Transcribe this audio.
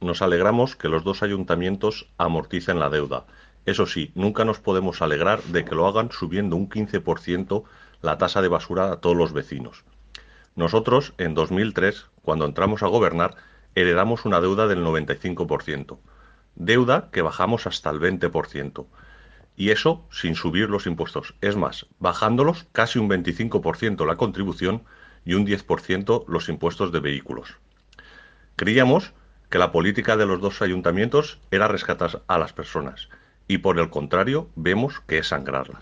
nos alegramos que los dos ayuntamientos amorticen la deuda. Eso sí, nunca nos podemos alegrar de que lo hagan subiendo un 15% la tasa de basura a todos los vecinos. Nosotros, en 2003, cuando entramos a gobernar, heredamos una deuda del 95%, deuda que bajamos hasta el 20%, y eso sin subir los impuestos. Es más, bajándolos casi un 25% la contribución y un 10% los impuestos de vehículos. Creíamos que la política de los dos ayuntamientos era rescatar a las personas, y por el contrario, vemos que es sangrarlas.